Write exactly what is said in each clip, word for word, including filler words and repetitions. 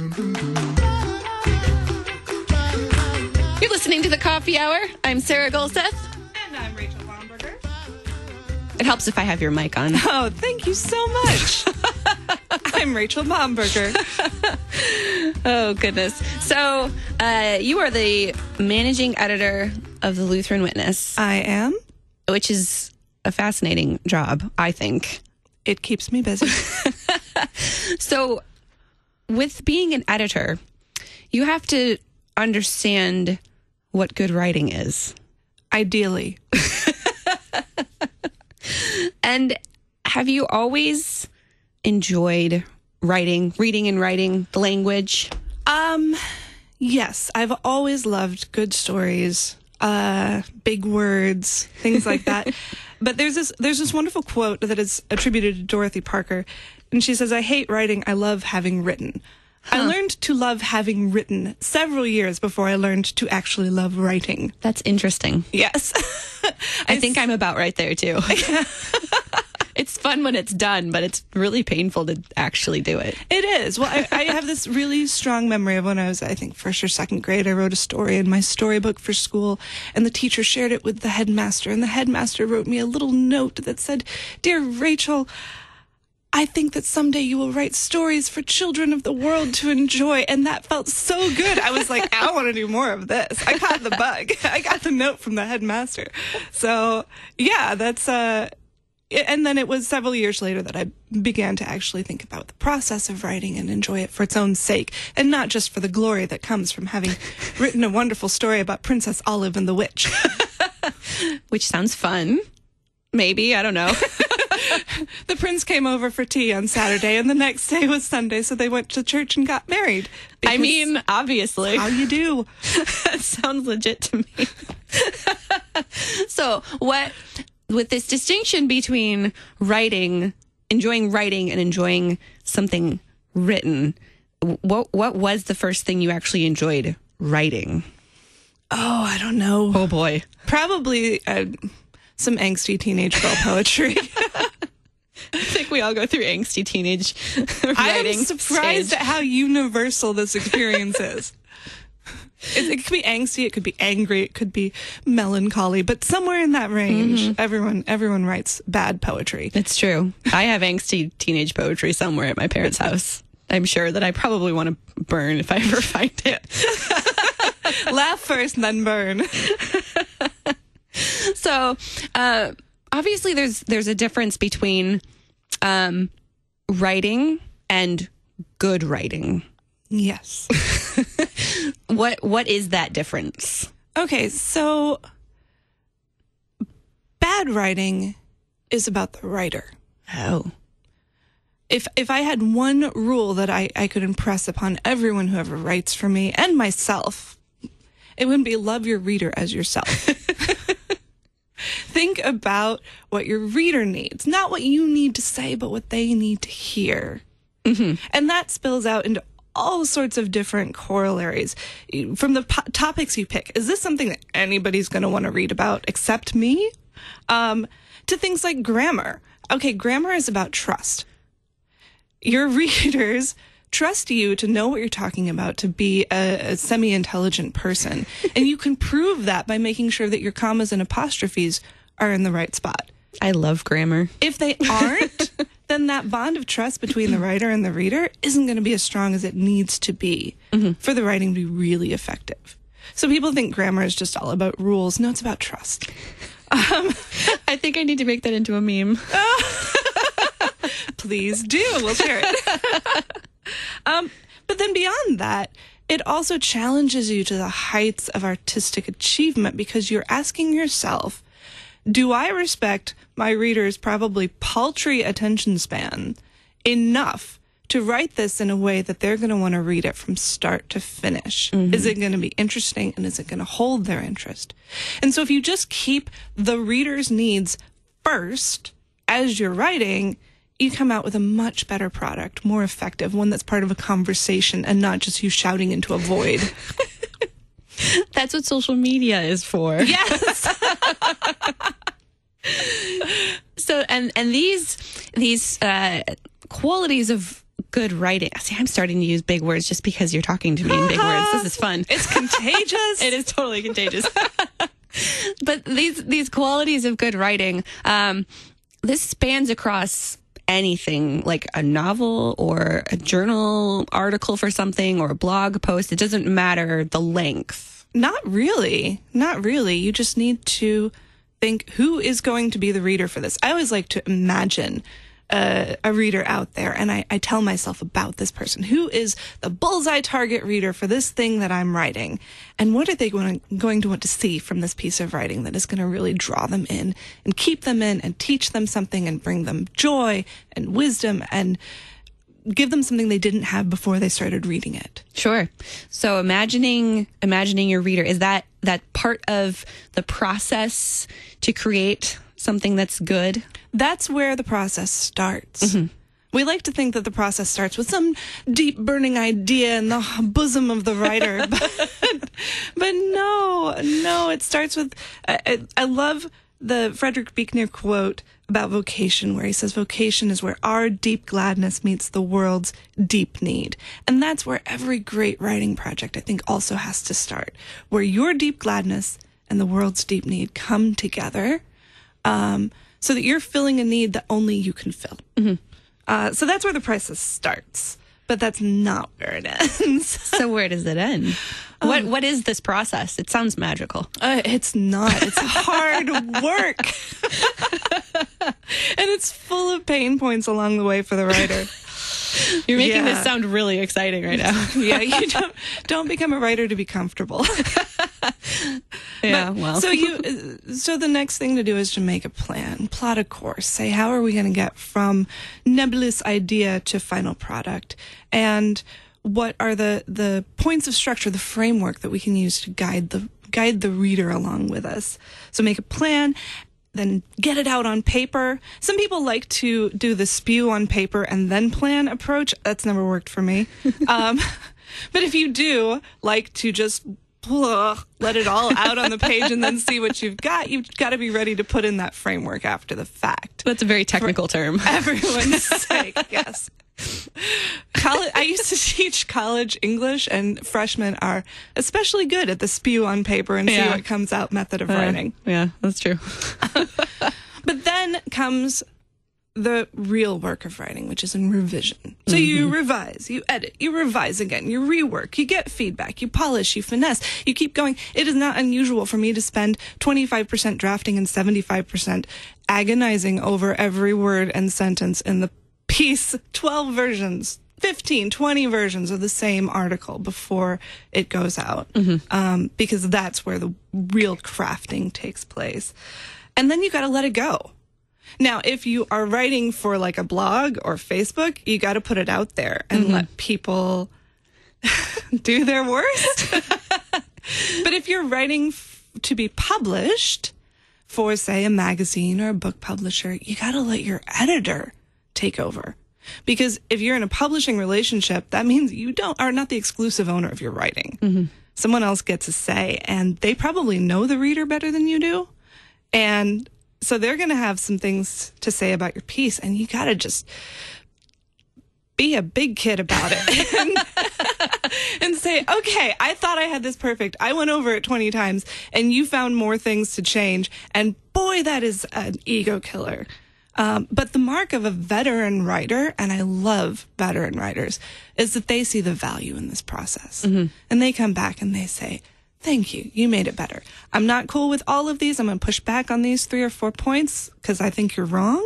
You're listening to the Coffee Hour. I'm Sarah Golseth. And I'm Rachel Baumberger. It helps if I have your mic on. Oh, thank you so much. I'm Rachel Baumberger. Oh, goodness. So, uh, you are the managing editor of the Lutheran Witness, I am. which is a fascinating job, I think. It keeps me busy. So, with being an editor, you have to understand what good writing is. Ideally. And have you always enjoyed writing, reading and writing the language? Um, yes, I've always loved good stories, uh, big words, things like that. But there's this there's this wonderful quote that is attributed to Dorothy Parker, and she says, "I hate writing. I love having written." Huh. I learned to love having written several years before I learned to actually love writing. That's interesting. Yes. I think I'm about right there, too. It's fun when it's done, but it's really painful to actually do it. It is. Well, I, I have this really strong memory of when I was, I think, first or second grade. I wrote a story in my storybook for school, and the teacher shared it with the headmaster, and the headmaster wrote me a little note that said, "Dear Rachel, I think that someday you will write stories for children of the world to enjoy." And that felt so good. I was like, I want to do more of this. I caught the bug. I got the note from the headmaster. So, yeah, that's... uh And then it was several years later that I began to actually think about the process of writing and enjoy it for its own sake, and not just for the glory that comes from having written a wonderful story about Princess Olive and the Witch. Which sounds fun. Maybe, I don't know. The prince came over for tea on Saturday, and the next day was Sunday, so they went to church and got married. I mean, obviously. How you do. That sounds legit to me. So, what... with this distinction between writing, enjoying writing and enjoying something written, what what was the first thing you actually enjoyed writing? Oh, I don't know. Oh, boy. Probably uh, some angsty teenage girl poetry. I think we all go through angsty teenage writing. I'm surprised stage. at how universal this experience is. It, it could be angsty, it could be angry, it could be melancholy, but somewhere in that range, mm-hmm. everyone everyone writes bad poetry. It's true. I have angsty teenage poetry somewhere at my parents' house. I'm sure that I probably want to burn if I ever find it. Laugh first, then burn. So, uh, obviously, there's there's a difference between um, writing and good writing. Yes. What what is that difference? Okay, so bad writing is about the writer. Oh. If if I had one rule that I, I could impress upon everyone who ever writes for me and myself, it would be love your reader as yourself. Think about what your reader needs, not what you need to say, but what they need to hear. Mm-hmm. And that spills out into all sorts of different corollaries from the po- topics you pick. Is this something that anybody's going to want to read about except me? Um, to things like grammar. Okay, grammar is about trust. Your readers trust you to know what you're talking about, to be a, a semi-intelligent person. And you can prove that by making sure that your commas and apostrophes are in the right spot. I love grammar. If they aren't, then that bond of trust between the writer and the reader isn't going to be as strong as it needs to be mm-hmm. for the writing to be really effective. So people think grammar is just all about rules. No, it's about trust. Um, I think I need to make that into a meme. Please do. We'll share it. um, but then beyond that, it also challenges you to the heights of artistic achievement, because you're asking yourself, do I respect my reader's probably paltry attention span enough to write this in a way that they're going to want to read it from start to finish? Mm-hmm. Is it going to be interesting, and is it going to hold their interest? And so if you just keep the reader's needs first as you're writing, you come out with a much better product, more effective, one that's part of a conversation and not just you shouting into a void. That's what social media is for. Yes. So, and and these these uh, qualities of good writing. See, I'm starting to use big words just because you're talking to me in big words. This is fun. It's contagious. It is totally contagious. But these these qualities of good writing, um, this spans across anything, like a novel or a journal article for something or a blog post. It doesn't matter the length. Not really. Not really. You just need to think, who is going to be the reader for this? I always like to imagine uh, a reader out there, and I, I tell myself about this person. Who is the bullseye target reader for this thing that I'm writing? And what are they going to, going to want to see from this piece of writing that is going to really draw them in and keep them in and teach them something and bring them joy and wisdom and give them something they didn't have before they started reading it. Sure. So imagining imagining your reader, is that that part of the process to create something that's good? That's where the process starts. Mm-hmm. We like to think that the process starts with some deep burning idea in the bosom of the writer. but, but no, no, it starts with, I, I love the Frederick Buechner quote about vocation, where he says, vocation is where our deep gladness meets the world's deep need. And that's where every great writing project, I think, also has to start, where your deep gladness and the world's deep need come together, um, so that you're filling a need that only you can fill. Mm-hmm. Uh, so that's where the process starts, but that's not where it ends. So where does it end? Um, what What is this process? It sounds magical. Uh, it's not. It's hard work. And it's full of pain points along the way for the writer. You're making Yeah. this sound really exciting right now. Yeah, you don't don't become a writer to be comfortable. Yeah, But- well. So you, so the next thing to do is to make a plan, plot a course, say how are we going to get from nebulous idea to final product, and what are the the points of structure, the framework that we can use to guide the guide the reader along with us. So make a plan. Then get it out on paper. Some people like to do the spew on paper and then plan approach. That's never worked for me. Um, but if you do like to just ugh, let it all out on the page and then see what you've got, you've got to be ready to put in that framework after the fact. That's a very technical term. Everyone's sake, yes. College, I used to teach college English, and freshmen are especially good at the spew on paper and see Yeah. what comes out method of Uh, writing. Yeah, that's true. But then comes the real work of writing, which is in revision. So you revise, you edit, you revise again, you rework, you get feedback, you polish, you finesse, you keep going. It is not unusual for me to spend twenty-five percent drafting and seventy-five percent agonizing over every word and sentence in the piece, twelve versions, fifteen, twenty versions of the same article before it goes out, mm-hmm. um, because that's where the real crafting takes place. And then you got to let it go. Now, if you are writing for like a blog or Facebook, you got to put it out there and mm-hmm. let people do their worst. But if you're writing f- to be published for, say, a magazine or a book publisher, you got to let your editor take over. Because if you're in a publishing relationship, that means you don't are not the exclusive owner of your writing. Mm-hmm. Someone else gets a say, and they probably know the reader better than you do. And so they're going to have some things to say about your piece, and you got to just be a big kid about it and, and say, okay, I thought I had this perfect. I went over it twenty times, and you found more things to change. And boy, that is an ego killer. Um, but the mark of a veteran writer, and I love veteran writers, is that they see the value in this process. Mm-hmm. And they come back and they say, thank you, you made it better. I'm not cool with all of these. I'm going to push back on these three or four points because I think you're wrong.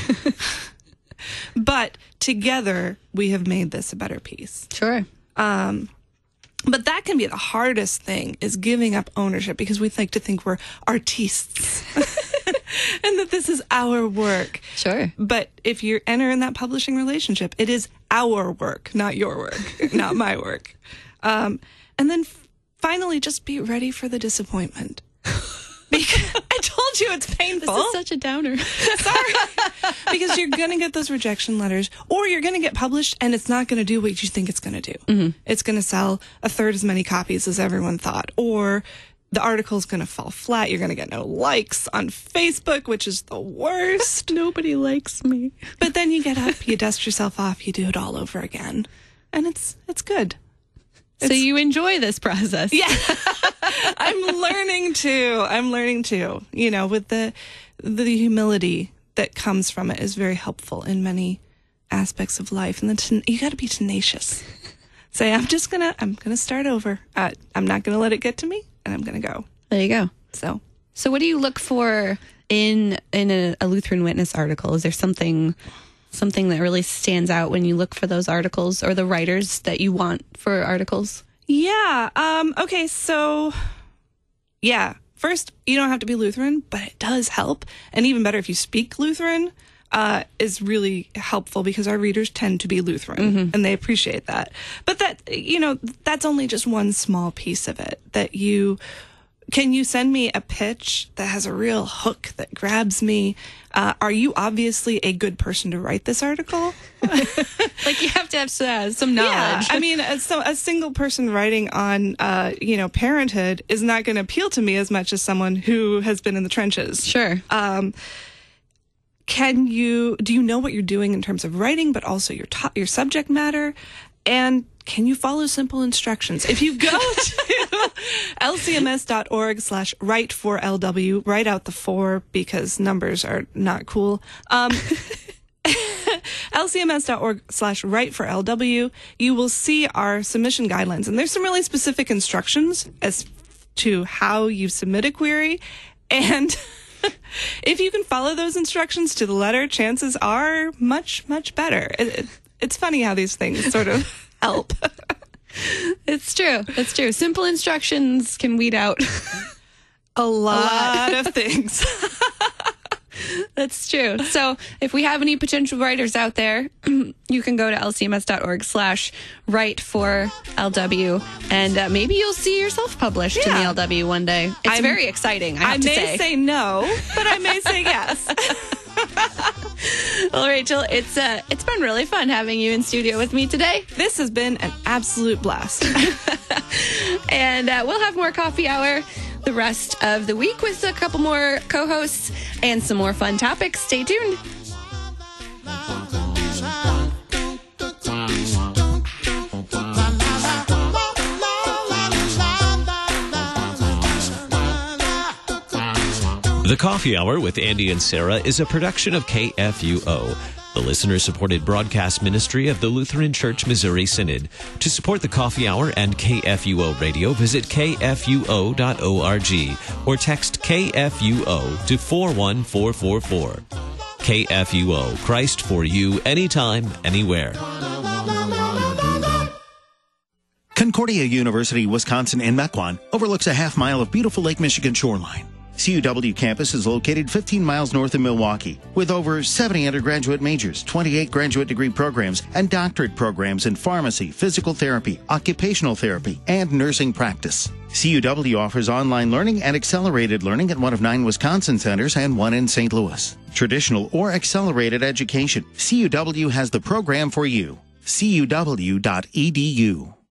But together, we have made this a better piece. Sure. Um, but that can be the hardest thing, is giving up ownership, because we like to think we're artistes. And that this is our work. Sure. But if you enter in that publishing relationship, it is our work, not your work, not my work. Um, and then f- finally, just be ready for the disappointment. Because I told you it's painful. This is such a downer. Sorry. Because you're going to get those rejection letters, or you're going to get published and it's not going to do what you think it's going to do. Mm-hmm. It's going to sell a third as many copies as everyone thought, or the article's going to fall flat. You're going to get no likes on Facebook, which is the worst. Nobody likes me. But then you get up, you dust yourself off, you do it all over again. And it's it's good. So It's- you enjoy this process. Yeah. I'm learning to. I'm learning to. You know, with the the humility that comes from it is very helpful in many aspects of life. And then ten- you got to be tenacious. Say, I'm just going to, I'm going to start over. Uh, I'm not going to let it get to me, and I'm going to go. There you go. So, So what do you look for in in a, a Lutheran Witness article? Is there something something that really stands out when you look for those articles, or the writers that you want for articles? yeah. Um, okay, so, yeah. First, you don't have to be Lutheran, but it does help. And even better, if you speak Lutheran, uh, is really helpful because our readers tend to be Lutheran, mm-hmm. and they appreciate that. But that, you know, that's only just one small piece of it. That you, can you send me a pitch that has a real hook that grabs me? Uh, are you obviously a good person to write this article? Like, you have to have uh, some knowledge. Yeah, I mean, a, so a single person writing on, uh, you know, parenthood is not going to appeal to me as much as someone who has been in the trenches. Sure. Um, can you, do you know what you're doing in terms of writing, but also your to- your subject matter? And can you follow simple instructions? If you go to lcms.org slash write for LW, write out the four because numbers are not cool. Um, lcms.org slash write for LW, you will see our submission guidelines. And there's some really specific instructions as to how you submit a query. And if you can follow those instructions to the letter, chances are much, much better. It, it, it's funny how these things sort of help. It's true. It's true. Simple instructions can weed out a lot, of things. That's true. So if we have any potential writers out there, you can go to lcms.org slash write for LW, and uh, maybe you'll see yourself published Yeah. in the L W one day. It's I'm- very exciting, I have I to may say. say no, but I may say yes. Well, Rachel, it's uh, it's been really fun having you in studio with me today. This has been an absolute blast. And uh, we'll have more coffee hour the rest of the week with a couple more co-hosts and some more fun topics. Stay tuned. The Coffee Hour with Andy and Sarah is a production of K F U O, the listener-supported broadcast ministry of the Lutheran Church Missouri Synod. To support the Coffee Hour and K F U O Radio, visit k f u o dot org or text K F U O to four one four four four. K F U O, Christ for you, anytime, anywhere. Concordia University, Wisconsin in Mequon overlooks a half mile of beautiful Lake Michigan shoreline. C U W campus is located fifteen miles north of Milwaukee, with over seventy undergraduate majors, twenty-eight graduate degree programs, and doctorate programs in pharmacy, physical therapy, occupational therapy, and nursing practice. C U W offers online learning and accelerated learning at one of nine Wisconsin centers and one in Saint Louis. Traditional or accelerated education, C U W has the program for you. C U W dot E D U.